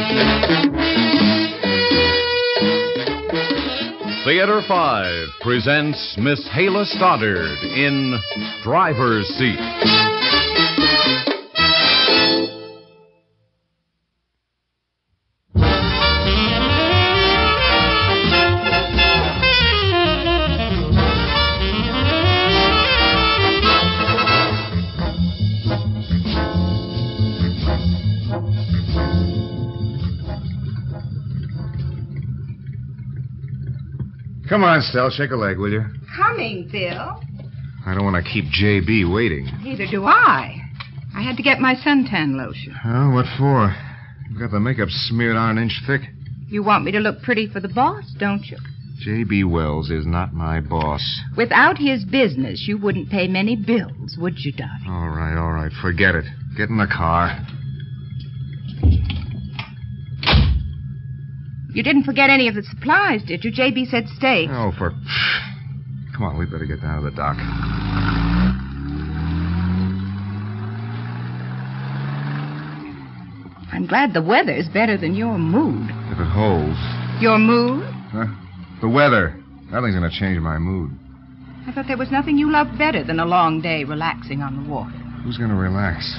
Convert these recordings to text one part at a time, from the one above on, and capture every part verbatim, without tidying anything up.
Theater five presents Miss Hala Stoddard in Driver's Seat. Come on, Stell, shake a leg, will you? Coming, Bill. I don't want to keep J B waiting. Neither do I. I had to get my suntan lotion. Oh, what for? You've got the makeup smeared on an inch thick. You want me to look pretty for the boss, don't you? J B. Wells is not my boss. Without his business, you wouldn't pay many bills, would you, darling? All right, all right. Forget it. Get in the car. You didn't forget any of the supplies, did you? J B said steak. Oh, for... Come on, we better get down to the dock. I'm glad the weather's better than your mood. If it holds. Your mood? Huh? The weather. Nothing's going to change my mood. I thought there was nothing you loved better than a long day relaxing on the water. Who's going to relax?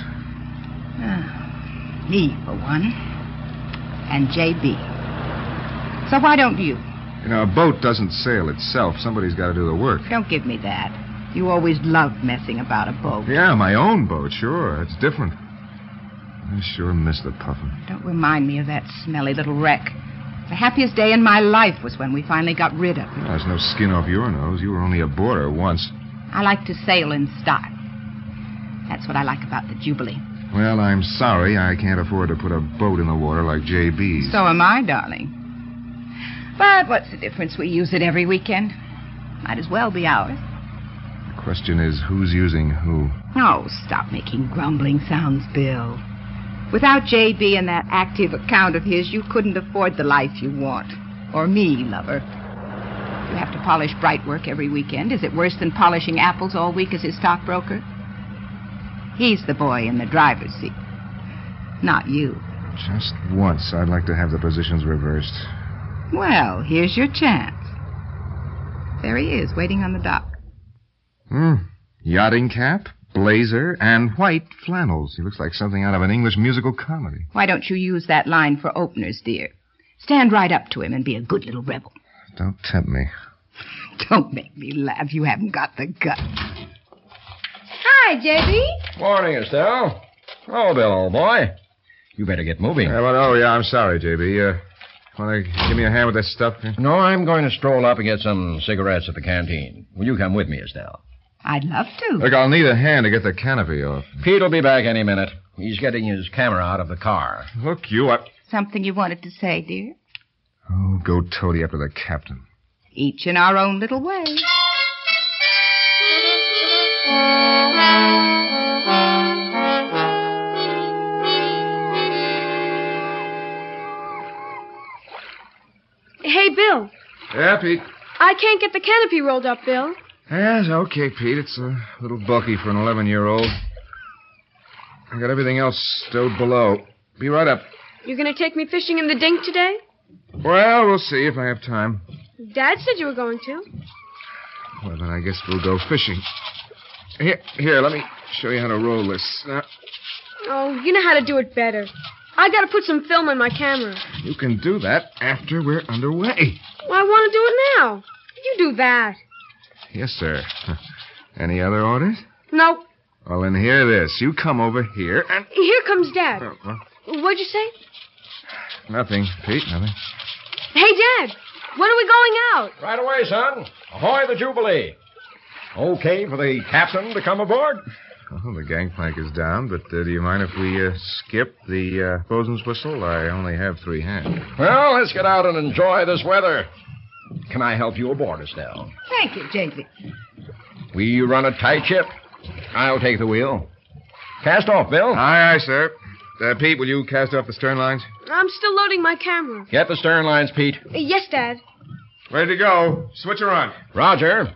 Ah, me, for one. And J B. So why don't you? You know, a boat doesn't sail itself. Somebody's got to do the work. Don't give me that. You always loved messing about a boat. Yeah, my own boat, sure. It's different. I sure miss the Puffin. Don't remind me of that smelly little wreck. The happiest day in my life was when we finally got rid of it. There's no skin off your nose. You were only aboard her once. I like to sail in style. That's what I like about the Jubilee. Well, I'm sorry I can't afford to put a boat in the water like J B's. So am I, darling. But what's the difference? We use it every weekend. Might as well be ours. The question is, who's using who? Oh, stop making grumbling sounds, Bill. Without J B and that active account of his, you couldn't afford the life you want. Or me, lover. You have to polish Brightwork every weekend. Is it worse than polishing apples all week as his stockbroker? He's the boy in the driver's seat. Not you. Just once, I'd like to have the positions reversed. Well, here's your chance. There he is, waiting on the dock. Hmm. Yachting cap, blazer, and white flannels. He looks like something out of an English musical comedy. Why don't you use that line for openers, dear? Stand right up to him and be a good little rebel. Don't tempt me. Don't make me laugh. You haven't got the guts. Hi, J B. Morning, Estelle. Oh, Bill, old boy. You better get moving. Yeah, well, oh, yeah, I'm sorry, J B. Uh, want to give me a hand with this stuff? No, I'm going to stroll up and get some cigarettes at the canteen. Will you come with me, Estelle? I'd love to. Look, I'll need a hand to get the canopy off. Pete will be back any minute. He's getting his camera out of the car. Look, you up. Something you wanted to say, dear? Oh, go toady up to the captain. Each in our own little way. Hey, Bill. Yeah, Pete. I can't get the canopy rolled up, Bill. Yes, okay, Pete. It's a little bulky for an eleven-year-old. I got everything else stowed below. Be right up. You gonna take me fishing in the dink today? Well, we'll see if I have time. Dad said you were going to. Well, then I guess we'll go fishing. Here, here, let me show you how to roll this. Now, Oh, you know how to do it better. I gotta put some film on my camera. you can do that after we're underway. Well, I want to do it now. You do that. Yes, sir. Any other orders? Nope. Well, then hear this. You come over here and... Here comes Dad. Oh, well, What'd you say? nothing, Pete, nothing. Hey, Dad. When are we going out? Right away, son. Ahoy, the Jubilee. Okay for the captain to come aboard? Well, the gangplank is down, but uh, do you mind if we uh, skip the uh, bosun's whistle? I only have three hands. Well, let's get out and enjoy this weather. Can I help you aboard, Estelle? Thank you, J B. Will you run a tight ship? I'll take the wheel. Cast off, Bill. Aye, aye, sir. Uh, Pete, will you cast off the stern lines? I'm still loading my camera. Get the stern lines, Pete. Uh, yes, Dad. Ready to go. Switch her on. Roger.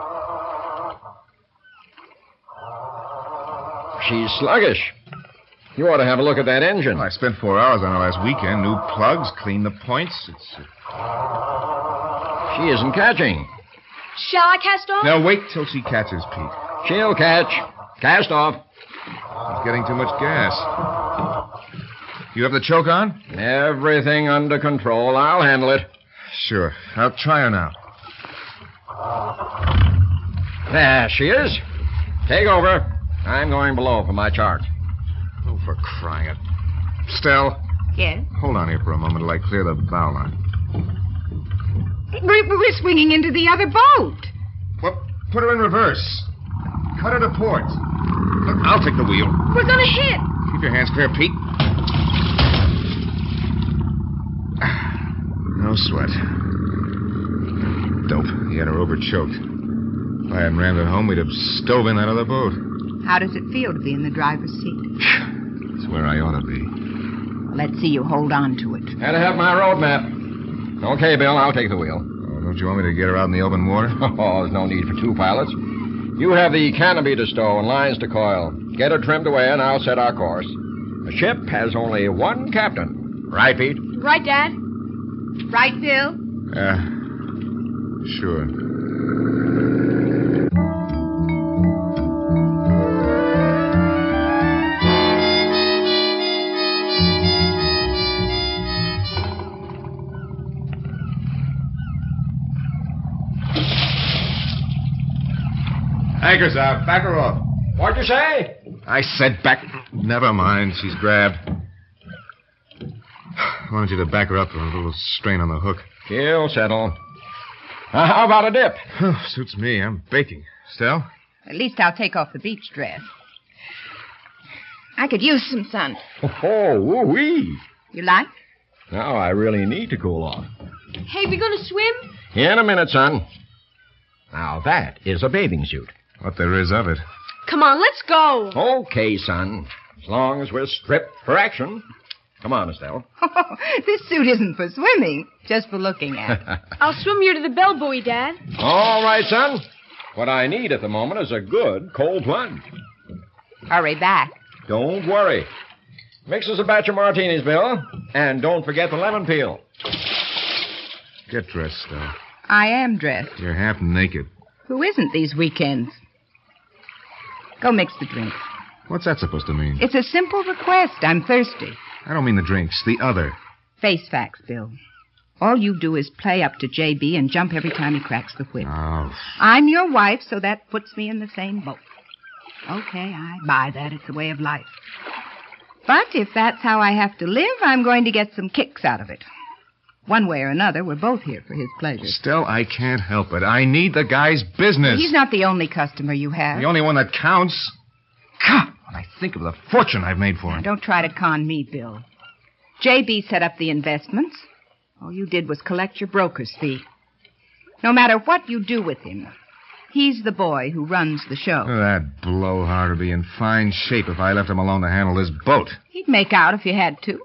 She's sluggish. You ought to have a look at that engine. Well, I spent four hours on it last weekend. New plugs, cleaned the points. It's. Uh... She isn't catching. Shall I cast off? Now, wait till she catches, Pete. She'll catch. Cast off. It's getting too much gas. You have the choke on? Everything under control. I'll handle it. Sure. I'll try her now. There she is. Take over. I'm going below for my chart. Oh, for crying out. Stell, Yes? hold on here for a moment till I clear the bow line. We're, we're swinging into the other boat. Well, put her in reverse. Cut her to port. Look, I'll take the wheel. We're gonna hit. Keep your hands clear, Pete. No sweat. Dope. He had her over-choked. If I hadn't rammed it home, we'd have stove in that other boat. How does it feel to be in the driver's seat? It's where I ought to be. Let's see you hold on to it. Had to have my road map. Okay, Bill, I'll take the wheel. Oh, don't you want me to get her out in the open water? Oh, there's no need for two pilots. You have the canopy to stow and lines to coil. Get her trimmed away, and I'll set our course. The ship has only one captain. Right, Pete? Right, Dad? Right, Bill? Yeah. Sure. Anchor's out. Back her off. What'd you say? I said back. Never mind. She's grabbed. I wanted you to back her up for a little strain on the hook. She'll settle. Uh, how about a dip? Suits me. I'm baking. Stell? At least I'll take off the beach dress. I could use some sun. Oh, woo-wee. You like? Now I really need to cool off. Hey, we gonna swim? In a minute, son. Now that is a bathing suit. What there is of it. Come on, let's go. Okay, son. As long as we're stripped for action. Come on, Estelle. This suit isn't for swimming, just for looking at. I'll swim you to the bell buoy, Dad. All right, son. What I need at the moment is a good cold plunge. Hurry back. Don't worry. Mix us a batch of martinis, Bill. And don't forget the lemon peel. Get dressed, Stell. I am dressed. You're half naked. Who isn't these weekends? Go mix the drinks. What's that supposed to mean? It's a simple request. I'm thirsty. I don't mean the drinks. The other. Face facts, Bill. All you do is play up to J B and jump every time he cracks the whip. Oh. I'm your wife, so that puts me in the same boat. Okay, I buy that. It's a way of life. But if that's how I have to live, I'm going to get some kicks out of it. One way or another, we're both here for his pleasure. Stell, I can't help it. I need the guy's business. He's not the only customer you have. The only one that counts. God, when I think of the fortune I've made for him. Don't try to con me, Bill. J B set up the investments. All you did was collect your broker's fee. No matter what you do with him, he's the boy who runs the show. That blowhard would be in fine shape if I left him alone to handle this boat. He'd make out if you had to.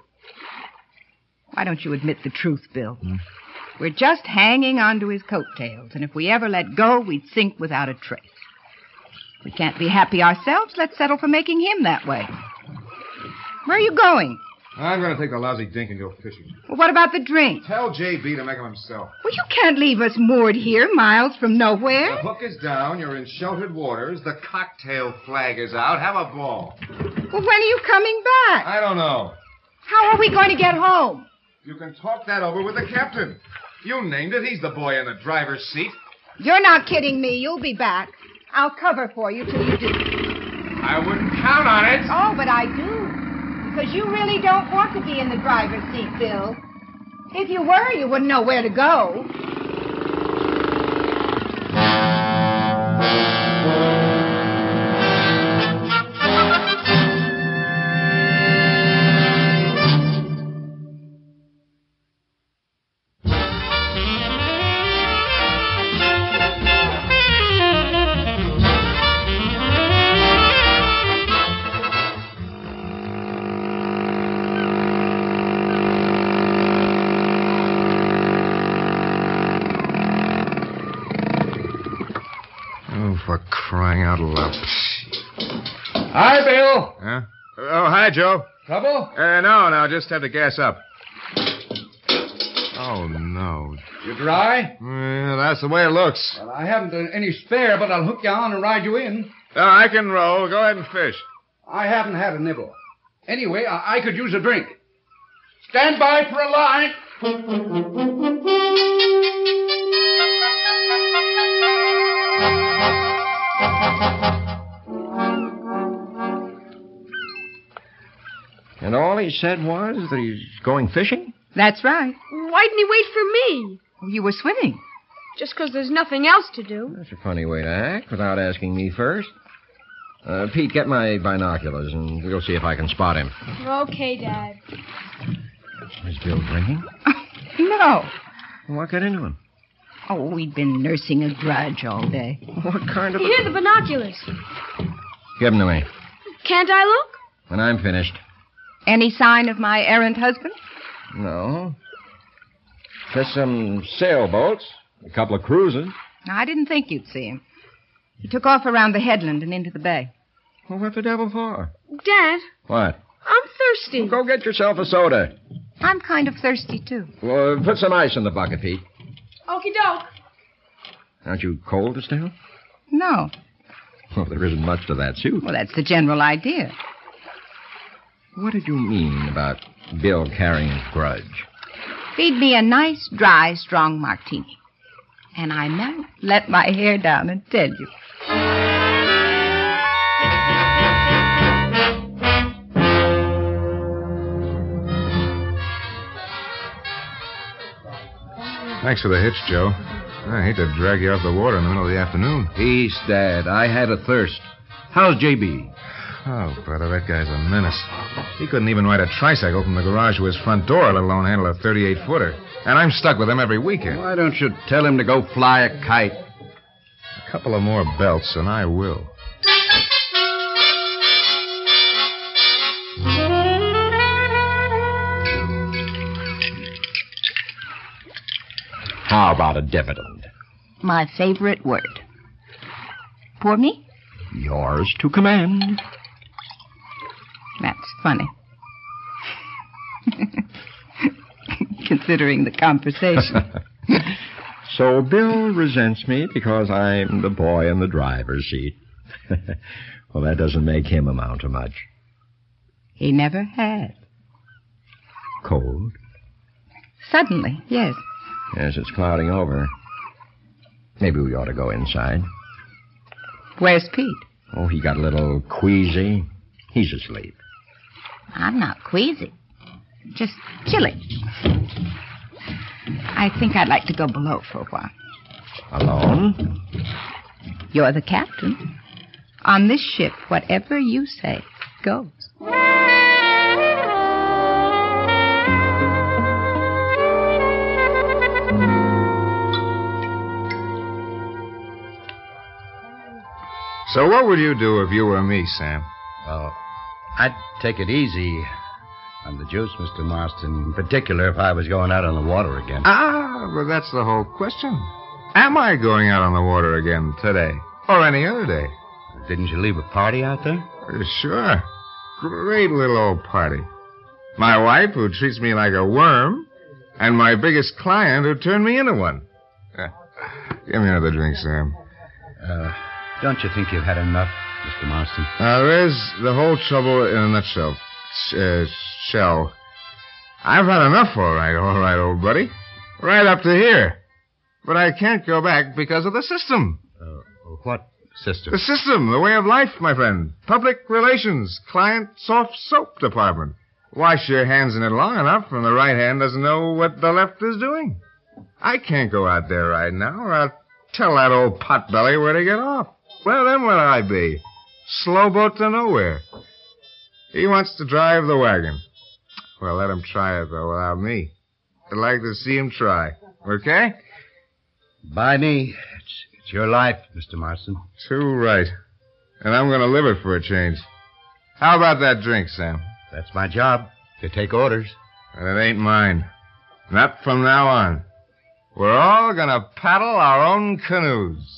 Why don't you admit the truth, Bill? Hmm? We're just hanging onto his coattails, and if we ever let go, we'd sink without a trace. We can't be happy ourselves. Let's settle for making him that way. Where are you going? I'm going to take the lousy dink and go fishing. Well, what about the drink? Tell J B to make him himself. Well, you can't leave us moored here, miles from nowhere. The hook is down. You're in sheltered waters. The cocktail flag is out. Have a ball. Well, when are you coming back? I don't know. How are we going to get home? You can talk that over with the captain. You named it. He's the boy in the driver's seat. You're not kidding me. You'll be back. I'll cover for you till you do. I wouldn't count on it. Oh, but I do. Because you really don't want to be in the driver's seat, Bill. If you were, you wouldn't know where to go. For crying out loud. Hi, Bill. Huh? Oh, hi, Hi, Joe. Trouble? Uh, no, no, just have the gas up. Oh, no. You dry? Yeah, that's the way it looks. Well, I haven't any spare, but I'll hook you on and ride you in. No, I can roll. Go ahead and fish. I haven't had a nibble. Anyway, I, I could use a drink. Stand by for a line. And all he said was that he's going fishing? That's right. Why didn't he wait for me? Oh, you were swimming. Just 'cause there's nothing else to do. That's a funny way to act without asking me first. Uh, Pete, get my binoculars and we'll see if I can spot him. Okay, Dad. Is Bill drinking? No. What got into him? Oh, we'd been nursing a grudge all day. What kind of a... Here are the binoculars. Give them to me. Can't I look? When I'm finished. Any sign of my errant husband? No. Just some sailboats, a couple of cruisers. I didn't think you'd see him. He took off around the headland and into the bay. Well, what the devil for? Dad, What? I'm thirsty. Well, go get yourself a soda. I'm kind of thirsty, too. Well, put some ice in the bucket, Pete. Okie doke. Aren't you cold, Estelle? No. Well, there isn't much to that suit. Well, that's the general idea. What did you mean about Bill carrying a grudge? Feed me a nice, dry, strong martini. And I might let my hair down and tell you. Thanks for the hitch, Joe. I hate to drag you off the water in the middle of the afternoon. Peace, Dad. I had a thirst. How's J B? Oh, brother, that guy's a menace. He couldn't even ride a tricycle from the garage to his front door, let alone handle a thirty-eight footer. And I'm stuck with him every weekend. Why don't you tell him to go fly a kite? A couple of more belts, and I will. How about a dividend? My favorite word. Pour me? Yours to command. That's funny. Considering the conversation. So Bill resents me because I'm the boy in the driver's seat. Well, that doesn't make him amount to much. He never had. Cold? Suddenly, yes. Yes, it's clouding over. Maybe we ought to go inside. Where's Pete? Oh, he got a little queasy. He's asleep. I'm not queasy. Just chilly. I think I'd like to go below for a while. Alone? You're the captain. On this ship, whatever you say goes. So what would you do if you were me, Sam? Well, I'd take it easy on the juice, Mister Marston, in particular if I was going out on the water again. Ah, but that's the whole question. Am I going out on the water again today? Or any other day? Didn't you leave a party out there? Uh, Sure. Great little old party. My wife, who treats me like a worm, and my biggest client, who turned me into one. Uh, give me another drink, Sam. Uh, don't you think you've had enough, Mister Marston? Now, there's the whole trouble in a nutshell. Sh- uh, shell. I've had enough, all right, all right, old buddy. Right up to here. But I can't go back because of the system. Uh, what system? The system, the way of life, my friend. Public relations, client soft soap department. Wash your hands in it long enough, and the right hand doesn't know what the left is doing. I can't go out there right now, or I'll tell that old potbelly where to get off. Well, then what'll I be? Slowboat to nowhere. He wants to drive the wagon. Well, let him try it, though, without me. I'd like to see him try. Okay? By me. It's, it's your life, Mister Marston. Too right. And I'm going to live it for a change. How about that drink, Sam? That's my job, to take orders. And it ain't mine. Not from now on. We're all going to paddle our own canoes.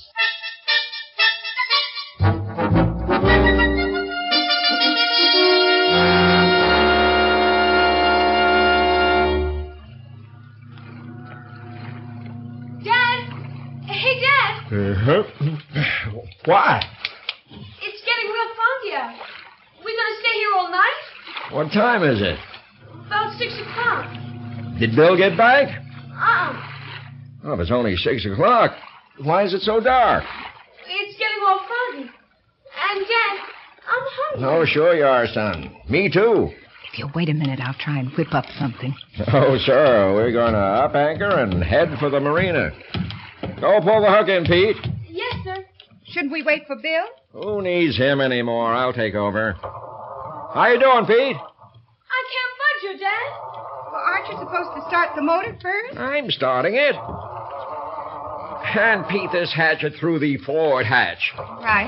Why? It's getting real foggy out. We gonna stay here all night? What time is it? About six o'clock. Did Bill get back? Uh-uh. Oh, if it's only six o'clock, why is it so dark? It's getting all foggy. And, Dad, I'm hungry. Oh, sure you are, son. Me too. If you'll wait a minute, I'll try and whip up something. Oh, sir, we're going to up anchor and head for the marina. Go pull the hook in, Pete. Yes, sir. Shouldn't we wait for Bill? Who needs him anymore? I'll take over. How you doing, Pete? I can't budge you, Dad. Well, aren't you supposed to start the motor first? I'm starting it. Hand Pete this hatchet through the forward hatch. Right.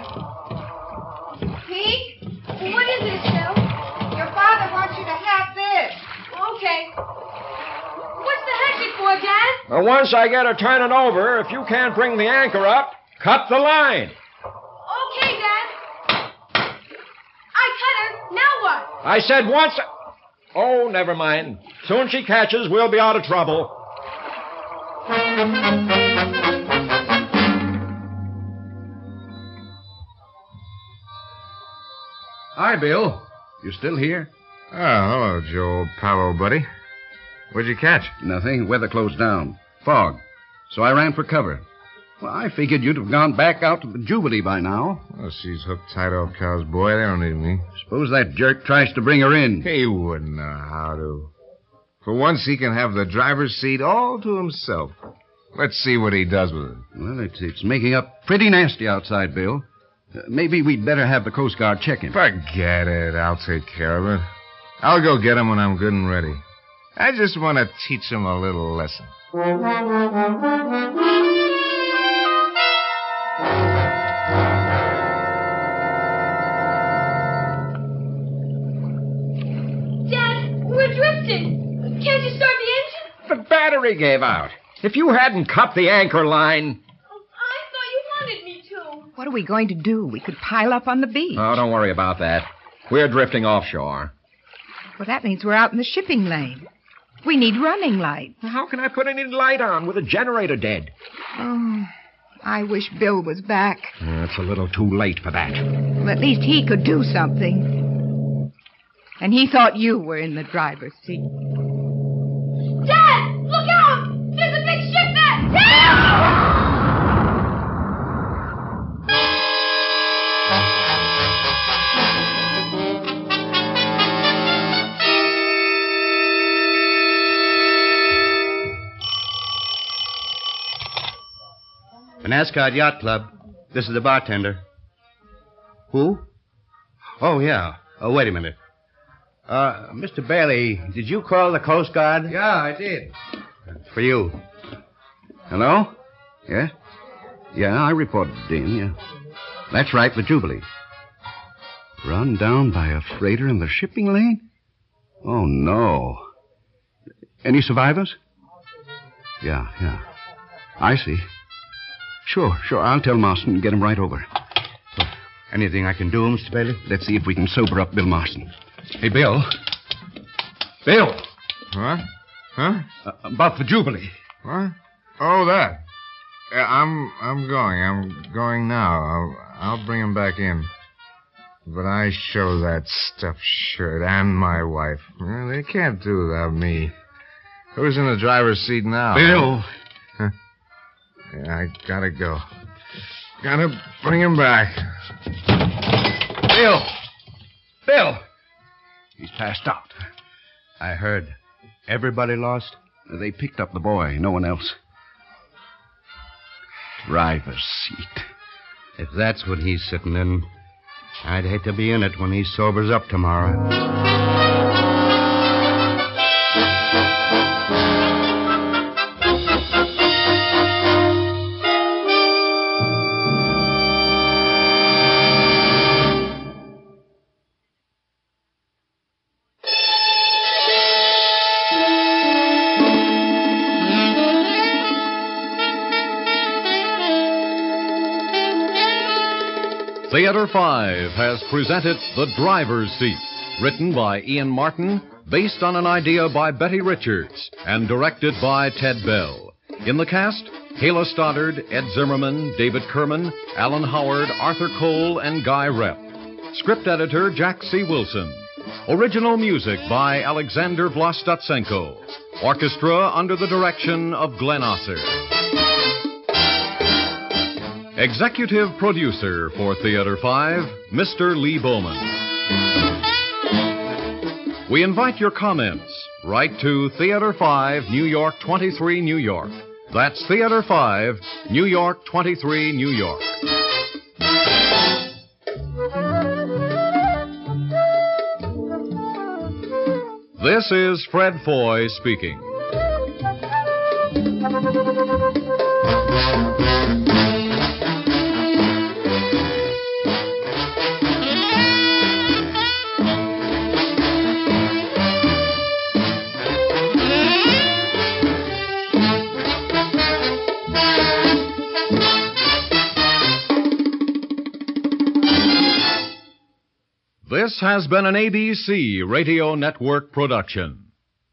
Pete, What is this, Bill? your father wants you to have this. Okay. What's the hatchet for, Dad? Well, once I get her turning over, if you can't bring the anchor up, cut the line. Okay, Dad. I cut her. Now what? I said once... Oh, never mind. Soon she catches, we'll be out of trouble. Hi, Bill. You still here? Oh, hello, Joe, pal, old buddy. What'd you catch? Nothing. Weather closed down. Fog. So I ran for cover. Well, I figured you'd have gone back out to the Jubilee by now. Oh, she's hooked tight off Cal's boy. They don't need me. Suppose that jerk tries to bring her in. He wouldn't know how to. For once, he can have the driver's seat all to himself. Let's see what he does with it. Well, it's, it's making up pretty nasty outside, Bill. Uh, maybe we'd better have the Coast Guard check him. Forget it. I'll take care of it. I'll go get him when I'm good and ready. I just want to teach him a little lesson. Dad, we're drifting. Can't you start the engine? The battery gave out. If you hadn't cut the anchor line... Oh, I thought you wanted me to. What are we going to do? We could pile up on the beach. Oh, don't worry about that. We're drifting offshore. Well, that means we're out in the shipping lane. We need running light. How can I put any light on with a generator dead? Oh, I wish Bill was back. Uh, it's a little too late for that. Well, at least he could do something. And he thought you were in the driver's seat. Dad, look out! There's a big ship there! Dad! Penascot Yacht Club. This is the bartender. Who? Oh, yeah. Oh, wait a minute. Uh, Mister Bailey, did you call the Coast Guard? Yeah, I did. For you. Hello? Yeah? Yeah, I reported in, yeah. That's right, the Jubilee. Run down by a freighter in the shipping lane? Oh, no. Any survivors? Yeah, yeah. I see. Sure, sure. I'll tell Marston and get him right over. Anything I can do, Mister Bailey? Let's see if we can sober up Bill Marston. Hey, Bill. Bill. What? Huh? Uh, about the Jubilee. What? Oh, that. Yeah, I'm I'm going. I'm going now. I'll, I'll bring him back in. But I show that stuffed shirt and my wife. Well, they can't do without me. Who's in the driver's seat now? Bill. Huh? Yeah, I gotta go. Gotta bring him back. Bill. Bill. He's passed out. I heard. Everybody lost? They picked up the boy, no one else. Driver's seat. If that's what he's sitting in, I'd hate to be in it when he sobers up tomorrow. Theater five has presented The Driver's Seat, written by Ian Martin, based on an idea by Betty Richards, and directed by Ted Bell. In the cast, Kayla Stoddard, Ed Zimmerman, David Kerman, Alan Howard, Arthur Cole, and Guy Rep. Script editor Jack C. Wilson. Original music by Alexander Vlastotsenko. Orchestra under the direction of Glenn Osser. Executive producer for Theater five, Mister Lee Bowman. We invite your comments. Write to Theater five, New York twenty-three, New York. That's Theater five, New York twenty-three, New York. This is Fred Foy speaking. This has been an A B C Radio Network production.